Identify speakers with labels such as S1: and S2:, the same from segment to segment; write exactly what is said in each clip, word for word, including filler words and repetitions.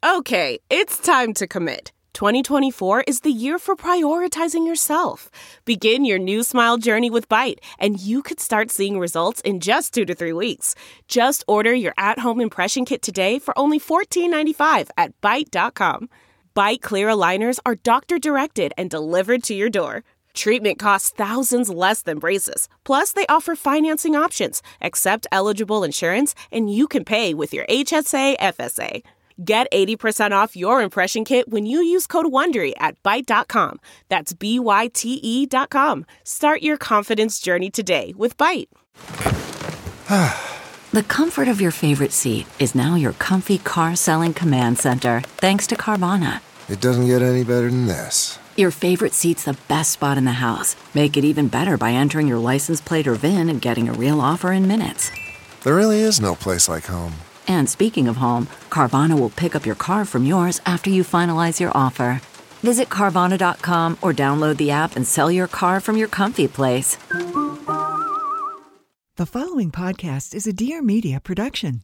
S1: Okay, it's time to commit. twenty twenty-four is the year for prioritizing yourself. Begin your new smile journey with Byte, and you could start seeing results in just two to three weeks. Just order your at-home impression kit today for only fourteen ninety-five at byte dot com. Byte Clear aligners are doctor-directed and delivered to your door. Treatment costs thousands less than braces. Plus, they offer financing options, accept eligible insurance, and you can pay with your H S A F S A. Get eighty percent off your impression kit when you use code WONDERY at byte dot com. That's B Y T E dot com. Start your confidence journey today with Byte.
S2: The comfort of your favorite seat is now your comfy car selling command center, thanks to Carvana.
S3: It doesn't get any better than this.
S2: Your favorite seat's the best spot in the house. Make it even better by entering your license plate or V I N and getting a real offer in minutes.
S3: There really is no place like home.
S2: And speaking of home, Carvana will pick up your car from yours after you finalize your offer. Visit Carvana dot com or download the app and sell your car from your comfy place.
S4: The following podcast is a Dear Media production.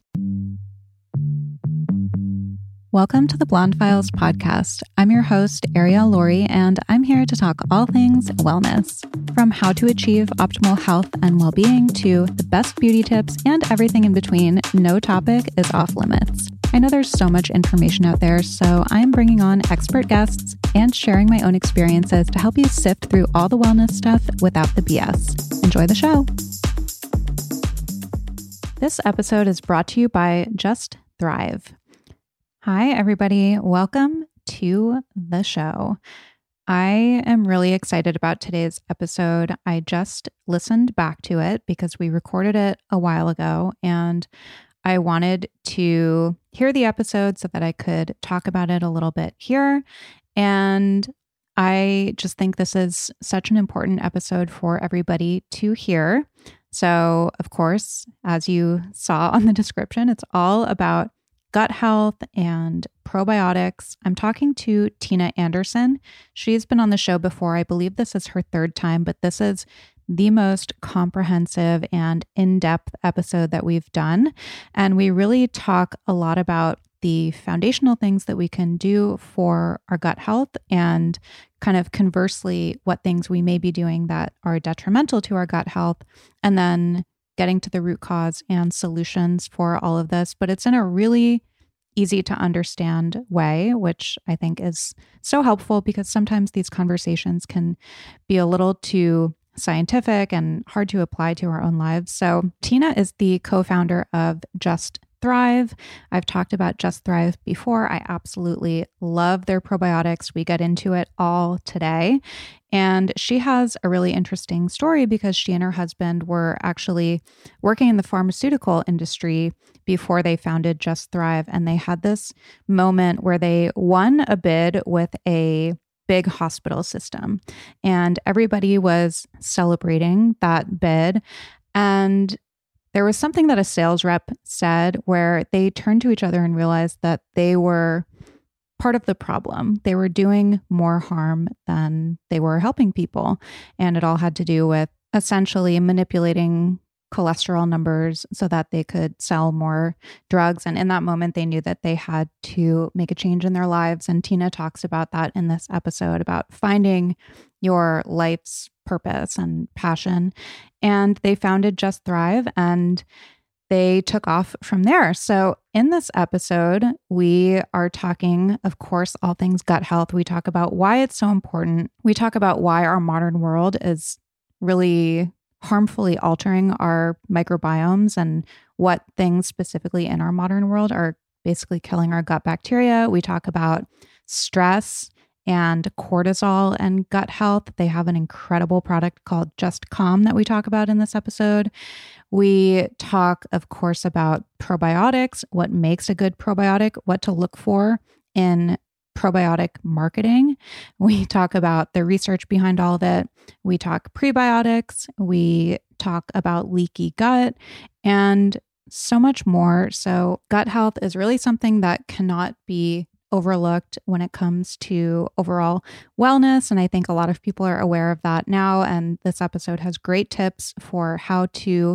S5: Welcome to the Blonde Files podcast. I'm your host, Ariel Laurie, and I'm here to talk all things wellness. From how to achieve optimal health and well-being to the best beauty tips and everything in between, no topic is off limits. I know there's so much information out there, so I'm bringing on expert guests and sharing my own experiences to help you sift through all the wellness stuff without the B S. Enjoy the show. This episode is brought to you by Just Thrive. Hi, everybody. Welcome to the show. I am really excited about today's episode. I just listened back to it because we recorded it a while ago, and I wanted to hear the episode so that I could talk about it a little bit here. And I just think this is such an important episode for everybody to hear. So, of course, as you saw on the description, it's all about gut health and probiotics. I'm talking to Tina Anderson. She's been on the show before. I believe this is her third time, but this is the most comprehensive and in-depth episode that we've done. And we really talk a lot about the foundational things that we can do for our gut health and kind of conversely what things we may be doing that are detrimental to our gut health, and then getting to the root cause and solutions for all of this. But it's in a really easy to understand way, which I think is so helpful because sometimes these conversations can be a little too scientific and hard to apply to our own lives. So Tina is the co-founder of Just Thrive. I've talked about Just Thrive before. I absolutely love their probiotics. We get into it all today. And she has a really interesting story because she and her husband were actually working in the pharmaceutical industry before they founded Just Thrive. And they had this moment where they won a bid with a big hospital system. And everybody was celebrating that bid. And there was something that a sales rep said where they turned to each other and realized that they were part of the problem. They were doing more harm than they were helping people. And it all had to do with essentially manipulating cholesterol numbers so that they could sell more drugs. And in that moment, they knew that they had to make a change in their lives. And Tina talks about that in this episode, about finding your life's purpose and passion. And they founded Just Thrive, and they took off from there. So in this episode, we are talking, of course, all things gut health. We talk about why it's so important. We talk about why our modern world is really harmfully altering our microbiomes and what things specifically in our modern world are basically killing our gut bacteria. We talk about stress and cortisol and gut health. They have an incredible product called Just Calm that we talk about in this episode. We talk, of course, about probiotics, what makes a good probiotic, what to look for in probiotic marketing. We talk about the research behind all of it. We talk prebiotics. We talk about leaky gut and so much more. So gut health is really something that cannot be overlooked when it comes to overall wellness. And I think a lot of people are aware of that now. And this episode has great tips for how to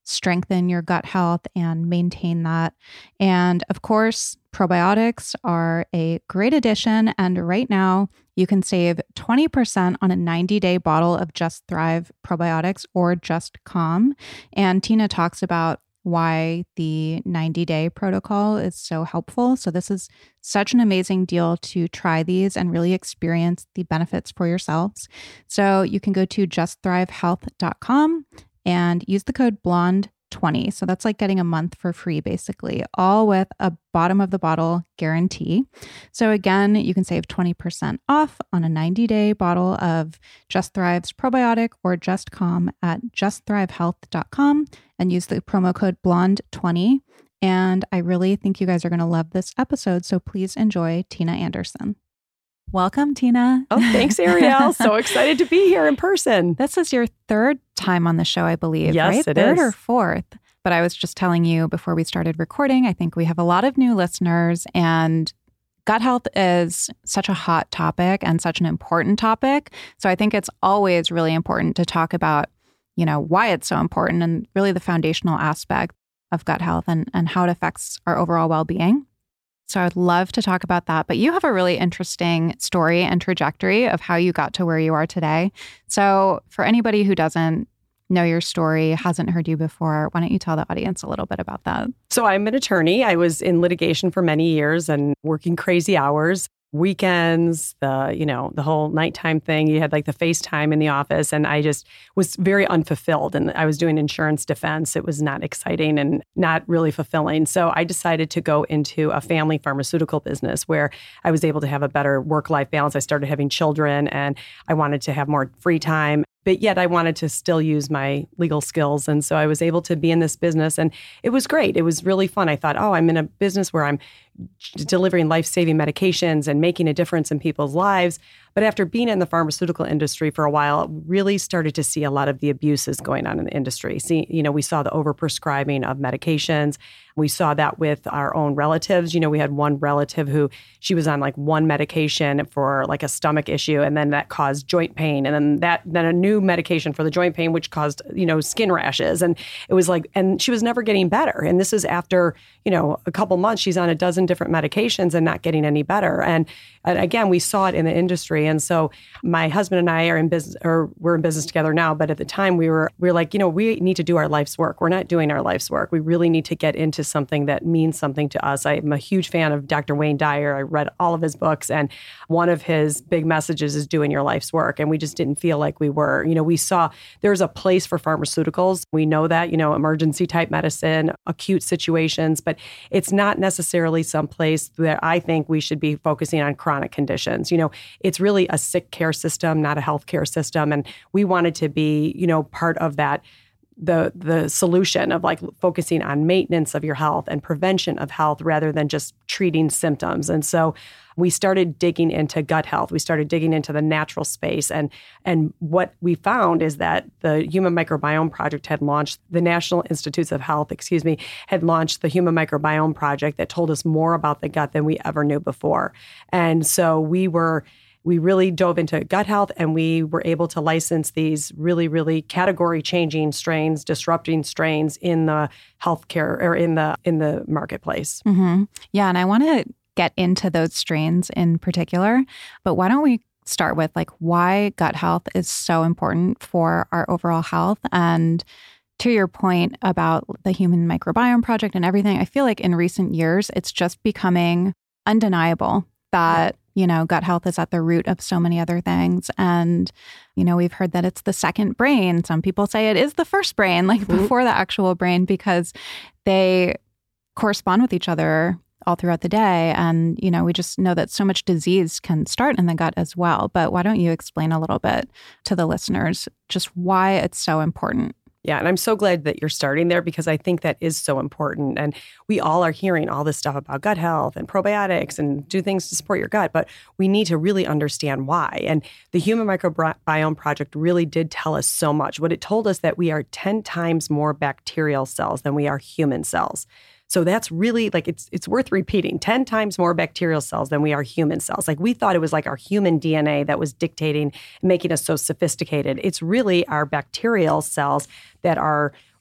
S5: strengthen your gut health and maintain that. And of course, probiotics are a great addition. And right now, you can save twenty percent on a ninety-day bottle of Just Thrive probiotics or Just Calm. And Tina talks about why the ninety-day protocol is so helpful. So this is such an amazing deal to try these and really experience the benefits for yourselves. So you can go to just thrive health dot com and use the code blonde twenty. So that's like getting a month for free, basically, all with a bottom of the bottle guarantee. So again, you can save twenty percent off on a ninety-day bottle of Just Thrive's probiotic or Just Calm at just thrive health dot com and use the promo code blonde twenty. And I really think you guys are going to love this episode. So please enjoy Tina Anderson. Welcome, Tina.
S6: Oh, thanks, Ariel. So excited to be here in person.
S5: This is your third time on the show, I believe,
S6: yes,
S5: right?
S6: It
S5: third
S6: is.
S5: or fourth. But I was just telling you before we started recording, I think we have a lot of new listeners, and gut health is such a hot topic and such an important topic. So I think it's always really important to talk about, you know, why it's so important and really the foundational aspect of gut health and, and how it affects our overall well-being. So I'd love to talk about that. But you have a really interesting story and trajectory of how you got to where you are today. So for anybody who doesn't know your story, hasn't heard you before, why don't you tell the audience a little bit about that?
S6: So I'm an attorney. I was in litigation for many years and working crazy hours. Weekends, the, you know, the whole nighttime thing. You had like the FaceTime in the office, and I just was very unfulfilled. And I was doing insurance defense. It was not exciting and not really fulfilling. So I decided to go into a family pharmaceutical business where I was able to have a better work-life balance. I started having children and I wanted to have more free time. But yet I wanted to still use my legal skills. And so I was able to be in this business, and it was great. It was really fun. I thought, oh, I'm in a business where I'm delivering life-saving medications and making a difference in people's lives. But after being in the pharmaceutical industry for a while, really started to see a lot of the abuses going on in the industry. See, you know, we saw the overprescribing of medications. We saw that with our own relatives. You know, we had one relative who she was on like one medication for like a stomach issue, and then that caused joint pain, and then that then a new medication for the joint pain, which caused, you know, skin rashes. And it was like, and she was never getting better. And this is after, you know, a couple months, she's on a dozen different medications and not getting any better. And, and again, we saw it in the industry. And so my husband and I are in business, or we're in business together now. But at the time we were, we were like, you know, we need to do our life's work. We're not doing our life's work. We really need to get into something that means something to us. I'm a huge fan of Doctor Wayne Dyer. I read all of his books, and one of his big messages is doing your life's work. And we just didn't feel like we were. You know, we saw there's a place for pharmaceuticals. We know that, you know, emergency type medicine, acute situations, but it's not necessarily some place that I think we should be focusing on chronic conditions. You know, it's really a sick care system, not a healthcare system. And we wanted to be, you know, part of that, the the solution of like focusing on maintenance of your health and prevention of health rather than just treating symptoms. And so we started digging into gut health. We started digging into the natural space. And, and what we found is that the Human Microbiome Project had launched, the National Institutes of Health, excuse me, had launched the Human Microbiome Project that told us more about the gut than we ever knew before. And so we were We really dove into gut health, and we were able to license these really, really category-changing strains, disrupting strains in the healthcare or in the in the marketplace.
S5: Mm-hmm. Yeah, and I want to get into those strains in particular, but why don't we start with like why gut health is so important for our overall health? And to your point about the Human Microbiome Project and everything, I feel like in recent years it's just becoming undeniable that you know, gut health is at the root of so many other things. And, you know, we've heard that it's the second brain. Some people say it is the first brain, like mm-hmm. before the actual brain, because they correspond with each other all throughout the day. And, you know, we just know that so much disease can start in the gut as well. But why don't you explain a little bit to the listeners just why it's so important?
S6: Yeah, and I'm so glad that you're starting there because I think that is so important. And we all are hearing all this stuff about gut health and probiotics and do things to support your gut, but we need to really understand why. And the Human Microbiome Project really did tell us so much. What it told us that we are ten times more bacterial cells than we are human cells. So that's really like, it's it's worth repeating, ten times more bacterial cells than we are human cells. Like we thought it was like our human D N A that was dictating, making us so sophisticated. It's really our bacterial cells that are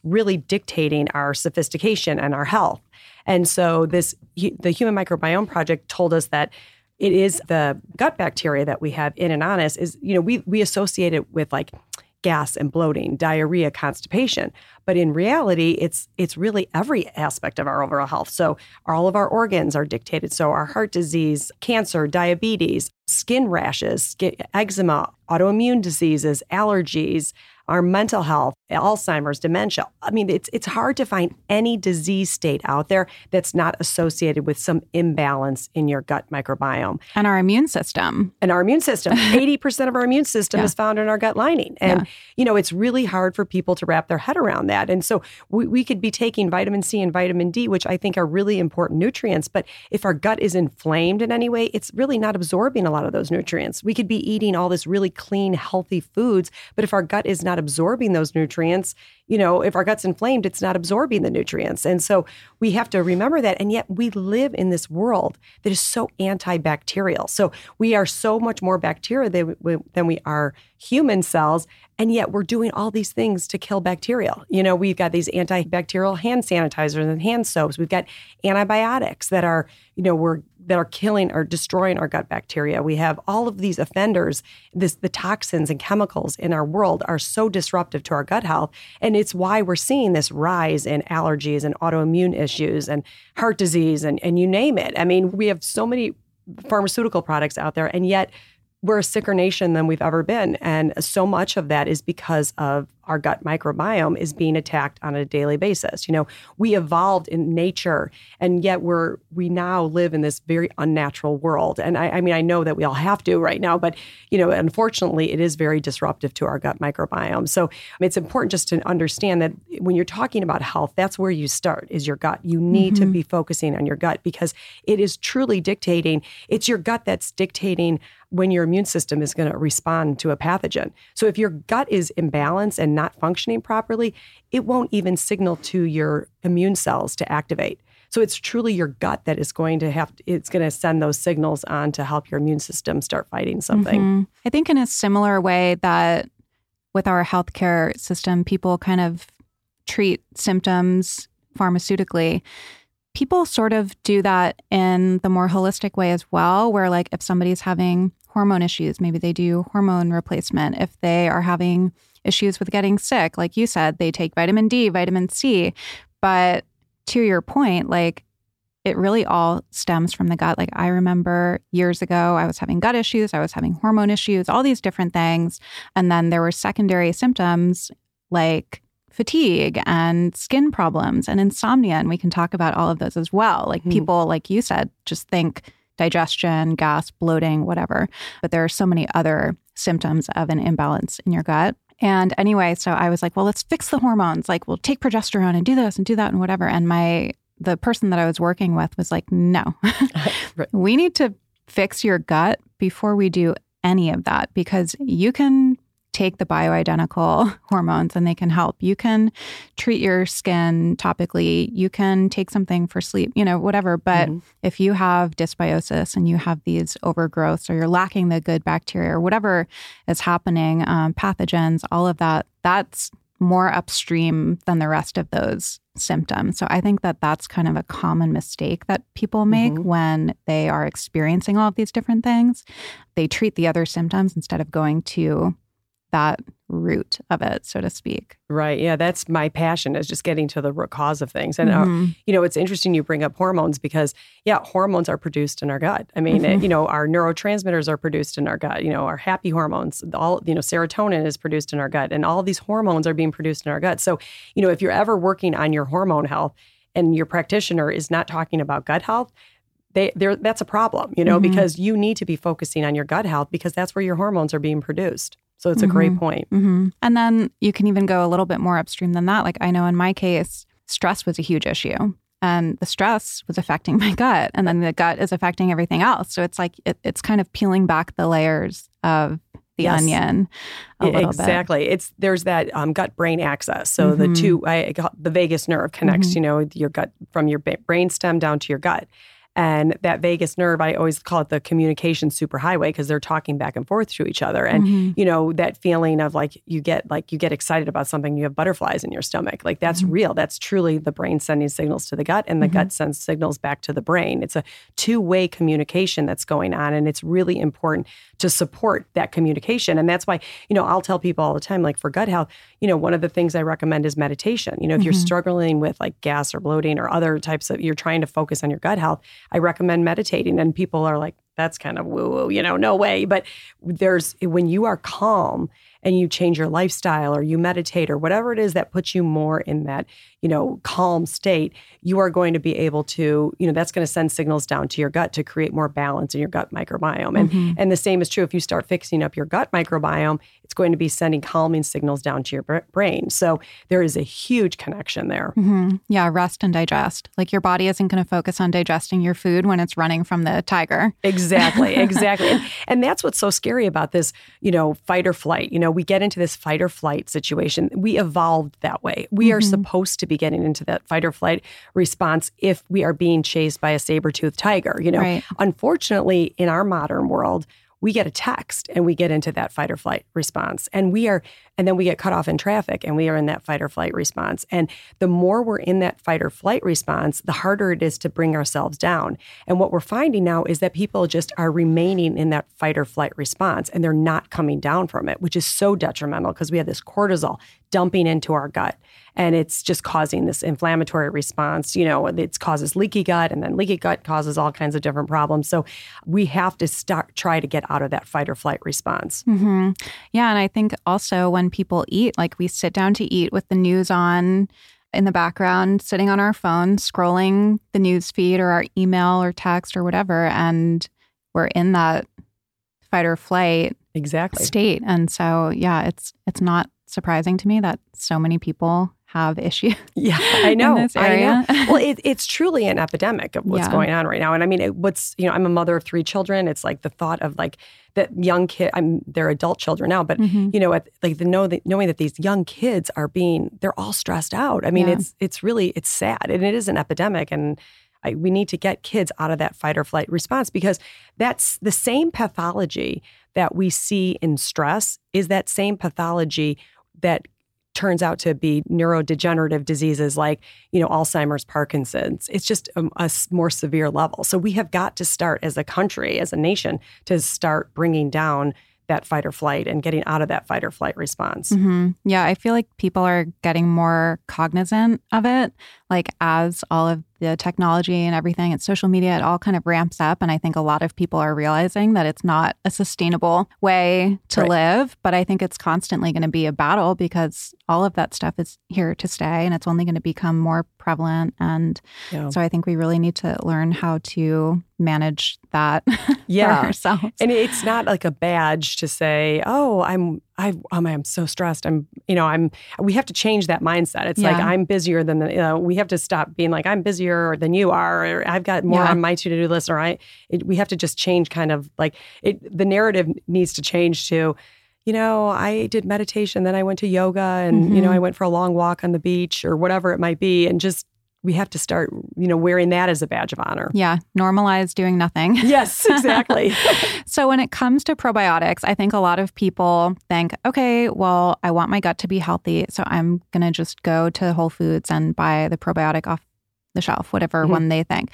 S6: really dictating our sophistication and our health. And so this, the Human Microbiome Project told us that it is the gut bacteria that we have in and on us is, you know, we we associate it with like gas and bloating, diarrhea, constipation. But in reality, it's it's really every aspect of our overall health. So all of our organs are dictated. So our heart disease, cancer, diabetes, skin rashes, skin, eczema, autoimmune diseases, allergies, our mental health, Alzheimer's, dementia. I mean, it's it's hard to find any disease state out there that's not associated with some imbalance in your gut microbiome.
S5: And our immune system.
S6: And our immune system. eighty percent of our immune system
S5: yeah.
S6: is found in our gut lining. And,
S5: yeah.
S6: you know, it's really hard for people to wrap their head around that. And so we, we could be taking vitamin C and vitamin D, which I think are really important nutrients. But if our gut is inflamed in any way, it's really not absorbing a lot of those nutrients. We could be eating all this really clean, healthy foods, but if our gut is not absorbing those nutrients, you know, if our gut's inflamed, it's not absorbing the nutrients. And so we have to remember that. And yet we live in this world that is so antibacterial. So we are so much more bacteria than we, than we are human cells. And yet we're doing all these things to kill bacteria. You know, we've got these antibacterial hand sanitizers and hand soaps. We've got antibiotics that are, you know, we're that are killing or destroying our gut bacteria. We have all of these offenders. This, the toxins and chemicals in our world are so disruptive to our gut health. And it's why we're seeing this rise in allergies and autoimmune issues and heart disease and, and you name it. I mean, we have so many pharmaceutical products out there, and yet we're a sicker nation than we've ever been. And so much of that is because of our gut microbiome is being attacked on a daily basis. You know, we evolved in nature, and yet we're we now live in this very unnatural world. And I, I mean, I know that we all have to right now, but, you know, unfortunately, it is very disruptive to our gut microbiome. So it's important just to understand that when you're talking about health, that's where you start, is your gut. You need mm-hmm. to be focusing on your gut because it is truly dictating. It's your gut that's dictating when your immune system is going to respond to a pathogen. So if your gut is imbalanced and not functioning properly, it won't even signal to your immune cells to activate. So it's truly your gut that is going to have, to, it's going to send those signals on to help your immune system start fighting something.
S5: Mm-hmm. I think in a similar way that with our healthcare system, people kind of treat symptoms pharmaceutically. People sort of do that in the more holistic way as well, where like if somebody's having hormone issues, maybe they do hormone replacement. If they are having issues with getting sick, like you said, they take vitamin D, vitamin C. But to your point, like it really all stems from the gut. Like I remember years ago, I was having gut issues, I was having hormone issues, all these different things. And then there were secondary symptoms like fatigue and skin problems and insomnia. And we can talk about all of those as well. Like mm-hmm. people, like you said, just think digestion, gas, bloating, whatever. But there are so many other symptoms of an imbalance in your gut. And anyway, so I was like, well, let's fix the hormones. Like we'll take progesterone and do this and do that and whatever. And my the person that I was working with was like, no,
S6: right.
S5: we need to fix your gut before we do any of that, because you can take the bioidentical hormones and they can help. You can treat your skin topically. You can take something for sleep, you know, whatever. But mm-hmm. if you have dysbiosis and you have these overgrowths or you're lacking the good bacteria or whatever is happening, um, pathogens, all of that, that's more upstream than the rest of those symptoms. So I think that that's kind of a common mistake that people make mm-hmm. when they are experiencing all of these different things. They treat the other symptoms instead of going to that root of it, so to speak.
S6: Right. Yeah, that's my passion, is just getting to the root cause of things. And,
S5: mm-hmm.
S6: uh, you know, it's interesting you bring up hormones because, yeah, hormones are produced in our gut. I mean,
S5: mm-hmm.
S6: it, you know, our neurotransmitters are produced in our gut. You know, our happy hormones, all, you know, serotonin is produced in our gut. And all of these hormones are being produced in our gut. So, you know, if you're ever working on your hormone health and your practitioner is not talking about gut health, They, that's a problem, you know, mm-hmm. because you need to be focusing on your gut health because that's where your hormones are being produced. So it's mm-hmm. a great point.
S5: Mm-hmm. And then you can even go a little bit more upstream than that. Like I know in my case, stress was a huge issue and the stress was affecting my gut and then the gut is affecting everything else. So it's like, it, it's kind of peeling back the layers of the yes. onion a little
S6: exactly.
S5: bit.
S6: It's there's that um, gut-brain axis. So
S5: mm-hmm.
S6: the two, I, the vagus nerve connects, mm-hmm. you know, your gut from your brain stem down to your gut. And that vagus nerve, I always call it the communication superhighway because they're talking back and forth to each other. And, mm-hmm. you know, that feeling of like you get like you get excited about something, you have butterflies in your stomach. Like that's mm-hmm. real. That's truly the brain sending signals to the gut and the mm-hmm. gut sends signals back to the brain. It's a two-way communication that's going on. And it's really important to support that communication. And that's why, you know, I'll tell people all the time, like for gut health, you know, one of the things I recommend is meditation. You know, if mm-hmm. you're struggling with like gas or bloating or other types of, you're trying to focus on your gut health, I recommend meditating. And people are like, that's kind of woo-woo, you know, no way. But there's, when you are calm and you change your lifestyle or you meditate or whatever it is that puts you more in that, you know, calm state, you are going to be able to, you know, that's going to send signals down to your gut to create more balance in your gut microbiome. And mm-hmm. and the same is true if you start fixing up your gut microbiome, it's going to be sending calming signals down to your br- brain. So there is a huge connection there.
S5: Mm-hmm. Yeah, rest and digest. Like your body isn't going to focus on digesting your food when it's running from the tiger.
S6: Exactly, exactly. and, and that's what's so scary about this, you know, fight or flight. You know, we get into this fight or flight situation. We evolved that way. We mm-hmm. are supposed to be getting into that fight or flight response if we are being chased by a saber-toothed tiger. You know, right. Unfortunately, in our modern world, we get a text and we get into that fight or flight response. And we are, and then we get cut off in traffic and we are in that fight or flight response. And the more we're in that fight or flight response, the harder it is to bring ourselves down. And what we're finding now is that people just are remaining in that fight or flight response and they're not coming down from it, which is so detrimental because we have this cortisol dumping into our gut. And it's just causing this inflammatory response. You know, it causes leaky gut, and then leaky gut causes all kinds of different problems. So we have to start try to get out of that fight or flight response.
S5: Mm-hmm. Yeah, and I think also when people eat, like we sit down to eat with the news on in the background, sitting on our phone, scrolling the news feed or our email or text or whatever, and we're in that fight or flight
S6: exactly
S5: state. And so, yeah, it's it's not surprising to me that so many people have issues.
S6: Yeah, I know.
S5: In this area.
S6: I know. Well, it, it's truly an epidemic of what's yeah. going on right now. And I mean, it, what's, you know, I'm a mother of three children. It's like the thought of like that young kid, I'm, they're adult children now, but mm-hmm. you know, at, like the know that knowing that these young kids are being, they're all stressed out. I mean, yeah. it's, it's really, it's sad and it is an epidemic. And I, we need to get kids out of that fight or flight response because that's the same pathology that we see in stress is that same pathology that turns out to be neurodegenerative diseases like, you know, Alzheimer's, Parkinson's. It's just a, a more severe level. So we have got to start as a country, as a nation, to start bringing down that fight or flight and getting out of that fight or flight response.
S5: Mm-hmm. Yeah, I feel like people are getting more cognizant of it. Like as all of the technology and everything and social media, it all kind of ramps up. And I think a lot of people are realizing that it's not a sustainable way to right. live. But I think it's constantly going to be a battle because all of that stuff is here to stay and it's only going to become more prevalent. And yeah. so I think we really need to learn how to manage that
S6: yeah.
S5: for ourselves.
S6: And it's not like a badge to say, oh, I'm I, oh my, I'm so stressed. I'm, you know, I'm, we have to change that mindset. It's yeah. like, I'm busier than, the, you know, we have to stop being like, I'm busier than you are, or I've got more yeah. on my to-do list, or I, it, we have to just change kind of like it, the narrative needs to change to, you know, I did meditation, then I went to yoga and, mm-hmm. you know, I went for a long walk on the beach or whatever it might be. And just, we have to start, you know, wearing that as a badge of honor.
S5: Yeah. Normalize doing nothing.
S6: Yes, exactly.
S5: So when it comes to probiotics, I think a lot of people think, okay, well, I want my gut to be healthy, so I'm going to just go to Whole Foods and buy the probiotic off the shelf, whatever mm-hmm. one they think.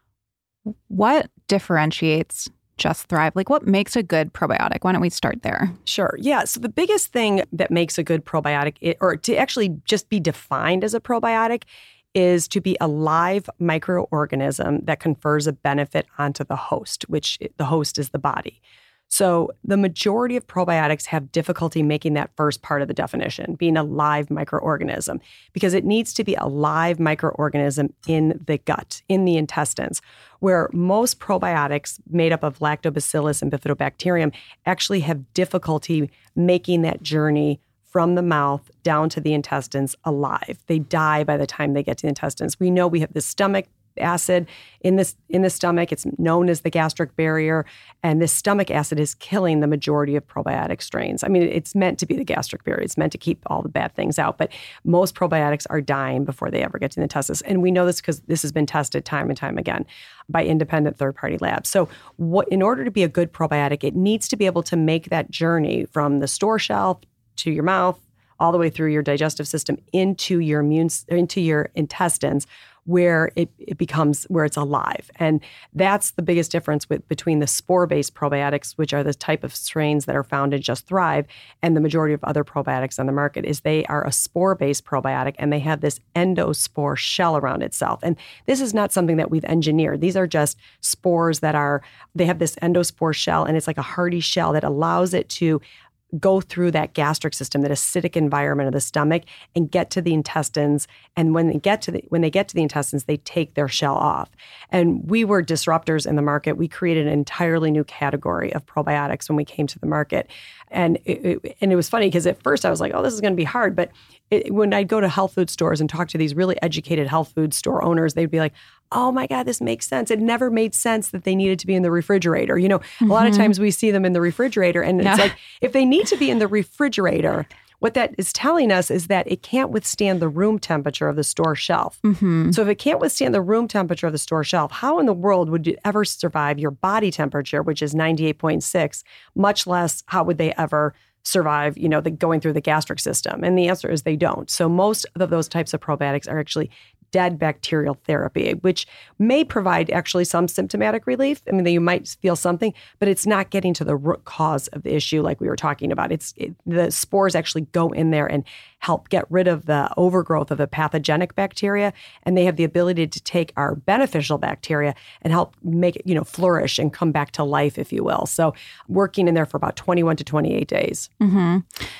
S5: What differentiates Just Thrive? Like what makes a good probiotic? Why don't we start there?
S6: Sure. Yeah. So the biggest thing that makes a good probiotic, or to actually just be defined as a probiotic, is to be a live microorganism that confers a benefit onto the host, which the host is the body. So the majority of probiotics have difficulty making that first part of the definition, being a live microorganism, because it needs to be a live microorganism in the gut, in the intestines, where most probiotics made up of lactobacillus and bifidobacterium actually have difficulty making that journey from the mouth down to the intestines alive. They die by the time they get to the intestines. We know we have the stomach acid in this in the stomach. It's known as the gastric barrier. And this stomach acid is killing the majority of probiotic strains. I mean, it's meant to be the gastric barrier. It's meant to keep all the bad things out. But most probiotics are dying before they ever get to the intestines. And we know this because this has been tested time and time again by independent third-party labs. So what, in order to be a good probiotic, it needs to be able to make that journey from the store shelf to your mouth, all the way through your digestive system into your immune, into your intestines, where it, it becomes, where it's alive. And that's the biggest difference with between the spore-based probiotics, which are the type of strains that are found in Just Thrive, and the majority of other probiotics on the market, is they are a spore-based probiotic, and they have this endospore shell around itself. And this is not something that we've engineered. These are just spores that are, they have this endospore shell, and it's like a hardy shell that allows it to go through that gastric system, that acidic environment of the stomach, and get to the intestines. And when they get to the when they get to the intestines, they take their shell off. And we were disruptors in the market. We created an entirely new category of probiotics when we came to the market. And it, it, and it was funny because at first I was like, oh, this is going to be hard. But it, when I'd go to health food stores and talk to these really educated health food store owners, they'd be like, oh my God, this makes sense. It never made sense that they needed to be in the refrigerator. You know, mm-hmm. a lot of times we see them in the refrigerator, and
S5: yeah.
S6: it's like, if they need to be in the refrigerator, what that is telling us is that it can't withstand the room temperature of the store shelf.
S5: Mm-hmm.
S6: So if it can't withstand the room temperature of the store shelf, how in the world would it ever survive your body temperature, which is ninety-eight point six, much less how would they ever survive, you know, the going through the gastric system? And the answer is they don't. So most of those types of probiotics are actually dead bacterial therapy, which may provide actually some symptomatic relief. I mean, you might feel something, but it's not getting to the root cause of the issue like we were talking about. It's it, the spores actually go in there and help get rid of the overgrowth of the pathogenic bacteria, and they have the ability to take our beneficial bacteria and help make it, you know, flourish and come back to life, if you will. So working in there for about twenty-one to twenty-eight days.
S5: Mm-hmm.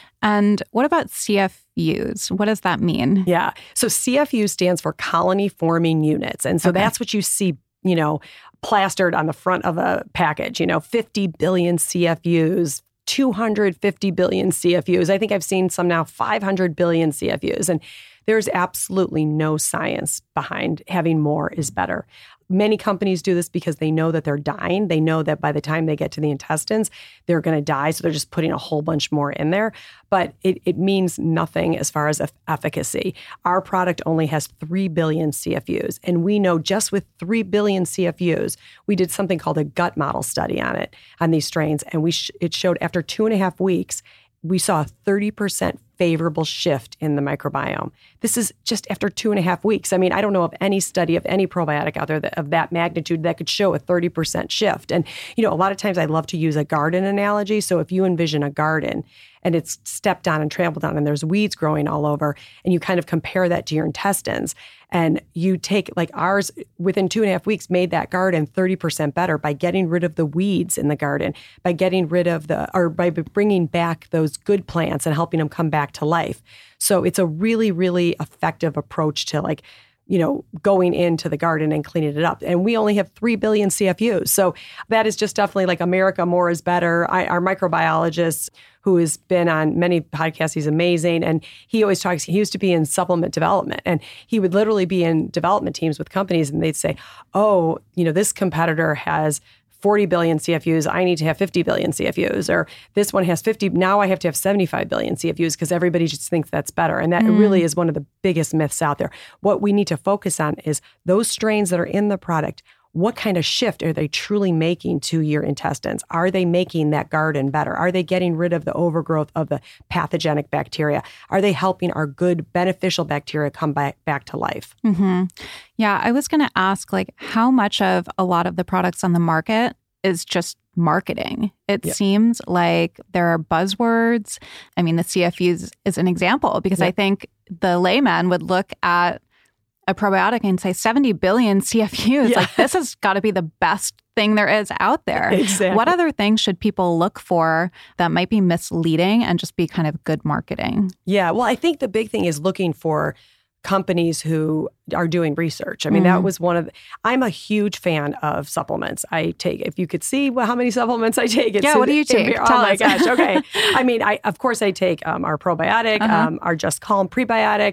S5: And what about C F Us? What does that mean?
S6: Yeah. So C F U stands for colony forming units. And so
S5: Okay.
S6: that's what you see, you know, plastered on the front of a package, you know, fifty billion C F Us, two hundred fifty billion C F Us. I think I've seen some now five hundred billion C F Us. And there's absolutely no science behind having more is better. Many companies do this because they know that they're dying. They know that by the time they get to the intestines, they're going to die. So they're just putting a whole bunch more in there. But it, it means nothing as far as efficacy. Our product only has three billion C F Us. And we know just with three billion C F Us, we did something called a gut model study on it, on these strains. And we sh- it showed after two and a half weeks, we saw a thirty percent favorable shift in the microbiome. This is just after two and a half weeks. I mean, I don't know of any study of any probiotic out there that, of that magnitude that could show a thirty percent shift. And, you know, a lot of times I love to use a garden analogy. So if you envision a garden and it's stepped on and trampled on and there's weeds growing all over, and you kind of compare that to your intestines, and you take, like ours, within two and a half weeks, made that garden thirty percent better by getting rid of the weeds in the garden, by getting rid of the, or by bringing back those good plants and helping them come back to life. So it's a really, really effective approach to, like, you know, going into the garden and cleaning it up. And we only have three billion C F Us. So that is just definitely like America, more is better. I, our microbiologist, who has been on many podcasts, he's amazing. And he always talks, he used to be in supplement development, and he would literally be in development teams with companies, and they'd say, oh, you know, this competitor has forty billion C F Us, I need to have fifty billion C F Us, or this one has fifty, now I have to have seventy-five billion C F Us because everybody just thinks that's better. And that mm. really is one of the biggest myths out there. What we need to focus on is those strains that are in the product. What kind of shift are they truly making to your intestines? Are they making that garden better? Are they getting rid of the overgrowth of the pathogenic bacteria? Are they helping our good, beneficial bacteria come back, back to life?
S5: Mm-hmm. Yeah, I was going to ask, like, how much of a lot of the products on the market is just marketing? It yep. seems like there are buzzwords. I mean, the C F Us is an example, because yep. I think the layman would look at a probiotic and say seventy billion C F Us. Yeah. Like, this has got to be the best thing there is out there.
S6: Exactly.
S5: What other things should people look for that might be misleading and just be kind of good marketing?
S6: Yeah, well, I think the big thing is looking for companies who are doing research. I mean, mm. that was one of the, I'm a huge fan of supplements. I take, if you could see well, how many supplements I take. It's
S5: yeah, what do you take?
S6: Oh my gosh, okay. I mean, I of course I take um, our probiotic, uh-huh. um, our Just Calm prebiotic.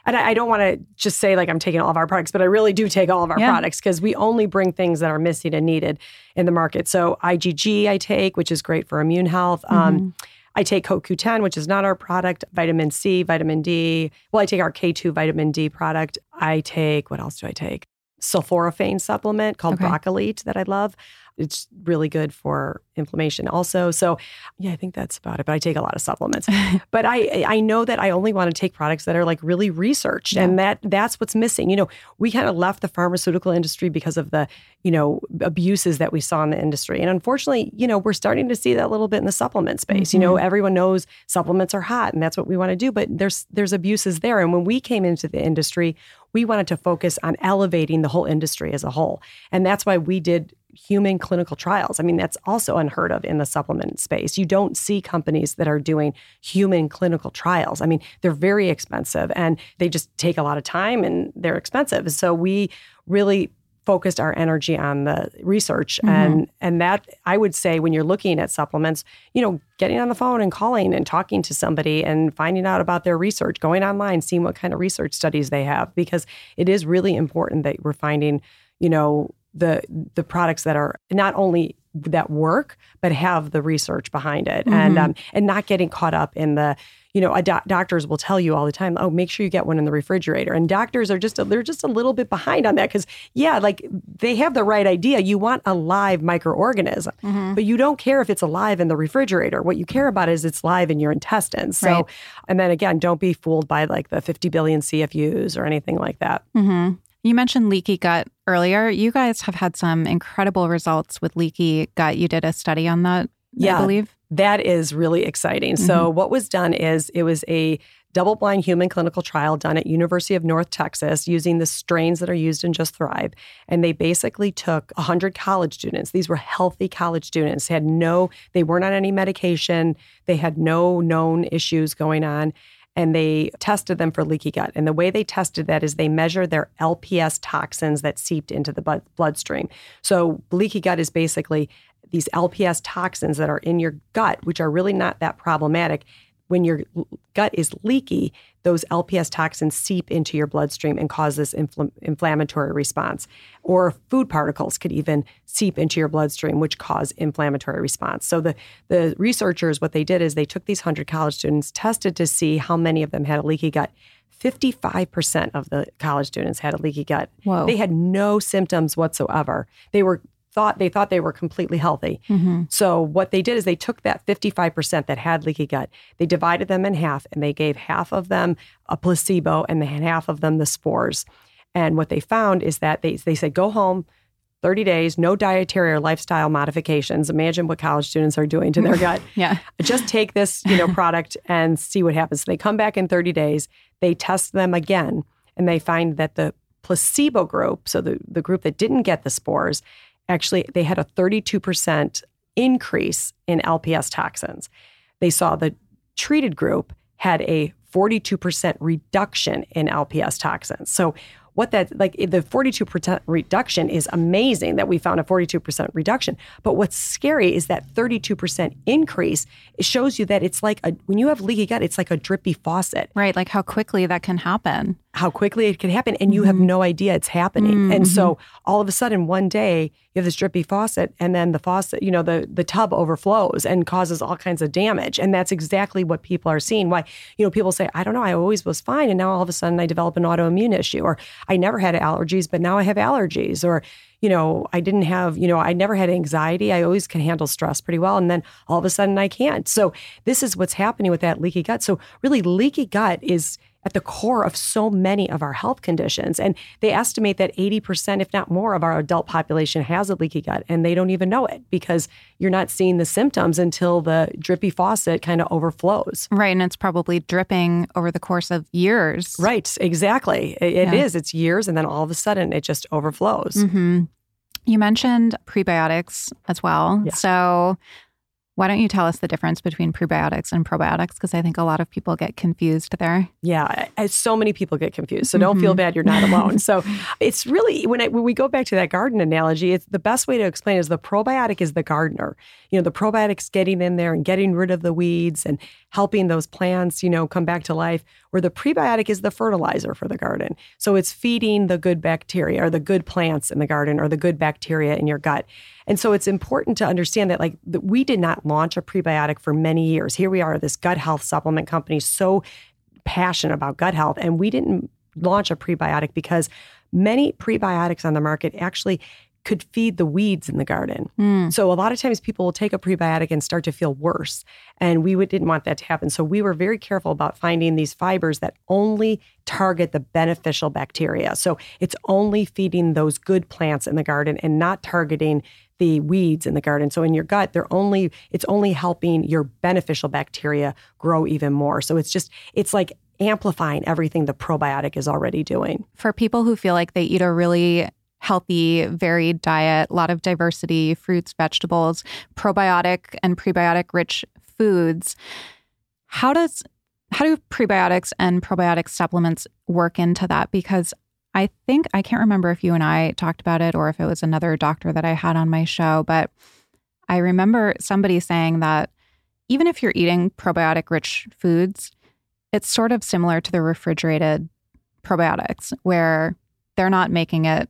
S6: and I, I don't want to just say like I'm taking all of our products, but I really do take all of our
S5: Yeah.
S6: products because we only bring things that are missing and needed in the market. So I G G I take, which is great for immune health.
S5: Mm-hmm.
S6: Um, I take Co Q ten, which is not our product, vitamin C, vitamin D. Well, I take our K two vitamin D product. I take, what else do I take? Sulforaphane supplement called
S5: Okay.
S6: Broccolite that I love. It's really good for inflammation also. So yeah, I think that's about it. But I take a lot of supplements. But I I know that I only want to take products that are like really researched.
S5: Yeah.
S6: And that that's what's missing. You know, we kind of left the pharmaceutical industry because of the, you know, abuses that we saw in the industry. And unfortunately, you know, we're starting to see that a little bit in the supplement space.
S5: Mm-hmm.
S6: You know, everyone knows supplements are hot and that's what we want to do. But there's there's abuses there. And when we came into the industry, we wanted to focus on elevating the whole industry as a whole. And that's why we did human clinical trials. I mean, that's also unheard of in the supplement space. You don't see companies that are doing human clinical trials. I mean, they're very expensive and they just take a lot of time and they're expensive. So we really focused our energy on the research.
S5: Mm-hmm.
S6: And and that, I would say, when you're looking at supplements, you know, getting on the phone and calling and talking to somebody and finding out about their research, going online, seeing what kind of research studies they have, because it is really important that we're finding, you know, the the products that are not only that work, but have the research behind it.
S5: Mm-hmm.
S6: And um, and not getting caught up in the, you know, a doc- doctors will tell you all the time, oh, make sure you get one in the refrigerator. And doctors are just, a, they're just a little bit behind on that because, yeah, like they have the right idea. You want a live microorganism,
S5: Mm-hmm.
S6: but you don't care if it's alive in the refrigerator. What you care about is it's live in your intestines. So,
S5: Right.
S6: and then again, don't be fooled by like the fifty billion C F Us or anything like that.
S5: Mm-hmm. You mentioned leaky gut earlier. You guys have had some incredible results with leaky gut. You did a study on that,
S6: Yeah.
S5: I believe.
S6: That is really exciting. So what was done is it was a double-blind human clinical trial done at University of North Texas using the strains that are used in Just Thrive. And they basically took one hundred college students. These were healthy college students. They had no, they weren't on any medication. They had no known issues going on. And they tested them for leaky gut. And the way they tested that is they measured their L P S toxins that seeped into the blood- bloodstream. So leaky gut is basically these L P S toxins that are in your gut, which are really not that problematic. When your gut is leaky, those L P S toxins seep into your bloodstream and cause this infl- inflammatory response. Or food particles could even seep into your bloodstream, which cause inflammatory response. So the, the researchers, what they did is they took these one hundred college students, tested to see how many of them had a leaky gut. fifty-five percent of the college students had a leaky gut.
S5: Whoa.
S6: They had no symptoms whatsoever. They were thought they thought they were completely healthy.
S5: Mm-hmm.
S6: So what they did is they took that fifty-five percent that had leaky gut, they divided them in half, and they gave half of them a placebo and then half of them the spores. And what they found is that they they said, go home, thirty days, no dietary or lifestyle modifications. Imagine what college students are doing to their gut.
S5: Yeah.
S6: Just take this, you know, product and see what happens. So they come back in thirty days, they test them again, and they find that the placebo group, so the, the group that didn't get the spores, actually, they had a thirty-two percent increase in L P S toxins. They saw the treated group had a forty-two percent reduction in L P S toxins. So what that, like the forty-two percent reduction is amazing that we found a forty-two percent reduction. But what's scary is that thirty-two percent increase, it shows you that it's like, a, when you have leaky gut, it's like a drippy faucet.
S5: Right. Like how quickly that can happen.
S6: How quickly it can happen, and you have no idea it's happening.
S5: Mm-hmm.
S6: And so all of a sudden, one day you have this drippy faucet, and then the faucet, you know, the the tub overflows and causes all kinds of damage. And that's exactly what people are seeing. Why, you know, people say, I don't know, I always was fine, and now all of a sudden I develop an autoimmune issue, or I never had allergies, but now I have allergies, or you know, I didn't have, you know, I never had anxiety. I always can handle stress pretty well, and then all of a sudden I can't. So this is what's happening with that leaky gut. So really, leaky gut is at the core of so many of our health conditions. And they estimate that eighty percent, if not more, of our adult population has a leaky gut, and they don't even know it because you're not seeing the symptoms until the drippy faucet kind of overflows.
S5: Right. And it's probably dripping over the course of years.
S6: Right, exactly. It, it
S5: Yeah.
S6: is. It's years, and then all of a sudden it just overflows.
S5: Mm-hmm. You mentioned prebiotics as well.
S6: Yeah.
S5: So Why don't you tell us the difference between prebiotics and probiotics? Because I think a lot of people get confused there.
S6: Yeah, I, so many people get confused. So don't mm-hmm. feel bad. You're not alone. So it's really, when, I, when we go back to that garden analogy, it's the best way to explain is the probiotic is the gardener. You know, the probiotic's getting in there and getting rid of the weeds and helping those plants, you know, come back to life, where the prebiotic is the fertilizer for the garden. So it's feeding the good bacteria or the good plants in the garden or the good bacteria in your gut. And so it's important to understand that, like, that we did not launch a prebiotic for many years. Here we are, this gut health supplement company, so passionate about gut health. And we didn't launch a prebiotic because many prebiotics on the market actually could feed the weeds in the garden. Mm. So a lot of times people will take a prebiotic and start to feel worse. And we would, didn't want that to happen. So we were very careful about finding these fibers that only target the beneficial bacteria. So it's only feeding those good plants in the garden and not targeting the weeds in the garden. So in your gut, they're only, it's only helping your beneficial bacteria grow even more. So it's just, it's like amplifying everything the probiotic is already doing.
S5: For people who feel like they eat a really healthy, varied diet, a lot of diversity, fruits, vegetables, probiotic and prebiotic rich foods, how does how do prebiotics and probiotic supplements work into that? Because I think, I can't remember if you and I talked about it or if it was another doctor that I had on my show, but I remember somebody saying that even if you're eating probiotic rich foods, it's sort of similar to the refrigerated probiotics where they're not making it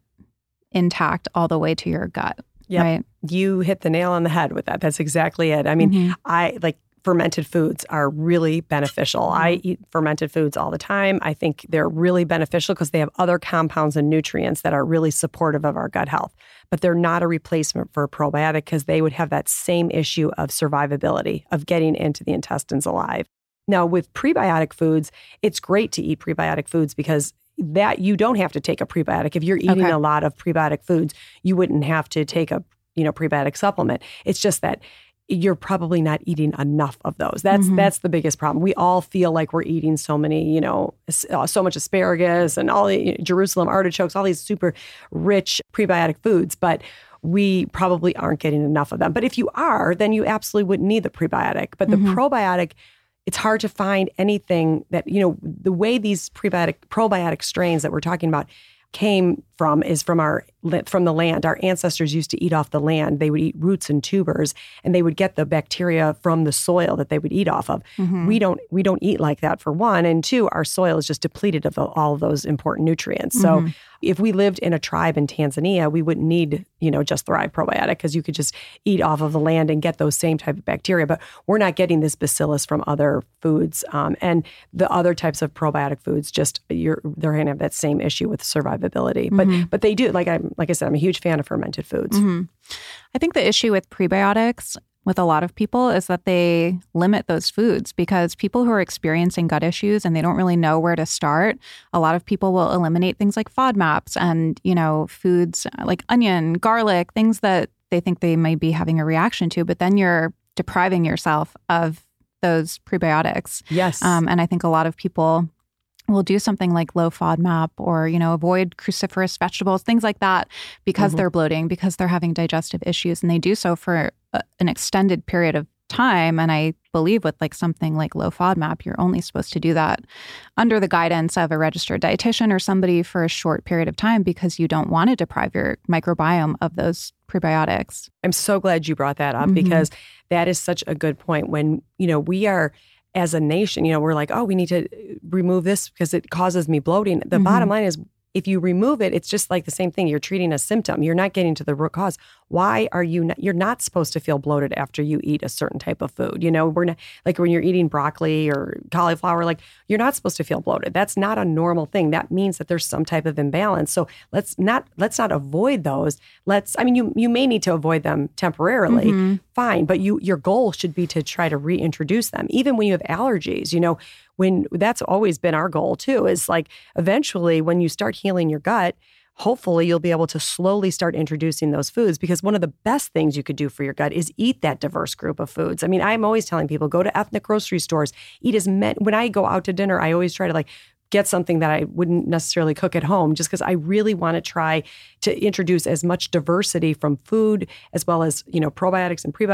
S5: intact all the way to your gut.
S6: Yep.
S5: Right?
S6: You hit the nail on the head with that. That's exactly it. I mean, mm-hmm. I like fermented foods are really beneficial. Mm-hmm. I eat fermented foods all the time. I think they're really beneficial because they have other compounds and nutrients that are really supportive of our gut health. But they're not a replacement for a probiotic because they would have that same issue of survivability, of getting into the intestines alive. Now, with prebiotic foods, it's great to eat prebiotic foods because that you don't have to take a prebiotic. If you're eating okay. a lot of prebiotic foods, you wouldn't have to take a, you know, prebiotic supplement. It's just that you're probably not eating enough of those. That's mm-hmm. that's the biggest problem. We all feel like we're eating so many, you know, so much asparagus and all the you know, Jerusalem artichokes, all these super rich prebiotic foods, but we probably aren't getting enough of them. But if you are, then you absolutely wouldn't need the prebiotic. But the mm-hmm. probiotic, it's hard to find anything that, you know, the way these prebiotic, probiotic strains that we're talking about came from is from our from the land. Our ancestors used to eat off the land. They would eat roots and tubers, and they would get the bacteria from the soil that they would eat off of. Mm-hmm. We don't we don't eat like that, for one, and two, our soil is just depleted of all of those important nutrients. Mm-hmm. So if we lived in a tribe in Tanzania, we wouldn't need, you know, Just Thrive probiotic because you could just eat off of the land and get those same type of bacteria. But we're not getting this bacillus from other foods, um, and the other types of probiotic foods. Just you're they're going to have that same issue with survivability. Mm-hmm. But but they do, like I like I said, I'm a huge fan of fermented foods.
S5: Mm-hmm. I think the issue with prebiotics with a lot of people is that they limit those foods because people who are experiencing gut issues and they don't really know where to start, a lot of people will eliminate things like FODMAPs and, you know, foods like onion, garlic, things that they think they might be having a reaction to, but then you're depriving yourself of those prebiotics.
S6: Yes.
S5: Um, and I think a lot of people will do something like low FODMAP or, you know, avoid cruciferous vegetables, things like that, because mm-hmm. they're bloating, because they're having digestive issues. And they do so for a, an extended period of time. And I believe with like something like low FODMAP, you're only supposed to do that under the guidance of a registered dietitian or somebody for a short period of time because you don't want to deprive your microbiome of those prebiotics.
S6: I'm so glad you brought that up mm-hmm. because that is such a good point. When, you know, we are, as a nation, you know, we're like, oh, we need to remove this because it causes me bloating. The mm-hmm. bottom line is, if you remove it, it's just like the same thing. You're treating a symptom. You're not getting to the root cause. Why are you not, you're not supposed to feel bloated after you eat a certain type of food. You know, we're not, like when you're eating broccoli or cauliflower, like you're not supposed to feel bloated. That's not a normal thing. That means that there's some type of imbalance. So let's not, let's not avoid those. Let's, I mean, you, you may need to avoid them temporarily, mm-hmm. fine, but you, your goal should be to try to reintroduce them. Even when you have allergies, you know, when that's always been our goal too, is like eventually when you start healing your gut, hopefully you'll be able to slowly start introducing those foods, because one of the best things you could do for your gut is eat that diverse group of foods. I mean, I'm always telling people, go to ethnic grocery stores, eat as many. When I go out to dinner, I always try to like get something that I wouldn't necessarily cook at home, just because I really want to try to introduce as much diversity from food as well as, you know, probiotics and prebiotics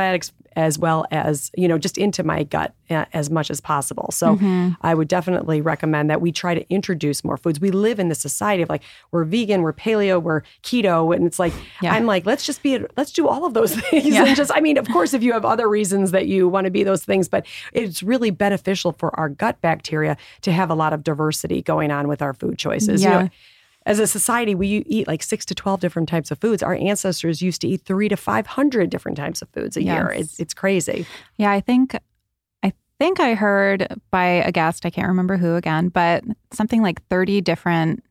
S6: as well as, you know, just into my gut uh, as much as possible. So mm-hmm. I would definitely recommend that we try to introduce more foods. We live in this society of like, we're vegan, we're paleo, we're keto. And it's like, yeah. I'm like, let's just be, let's do all of those things. Yeah. And just, I mean, of course, if you have other reasons that you want to be those things, but it's really beneficial for our gut bacteria to have a lot of diversity going on with our food choices.
S5: Yeah.
S6: You know, as a society, we eat like six to twelve different types of foods. Our ancestors used to eat three to five hundred different types of foods a yes. year. It's, it's crazy.
S5: Yeah, I think I think I heard by a guest, I can't remember who again, but something like thirty different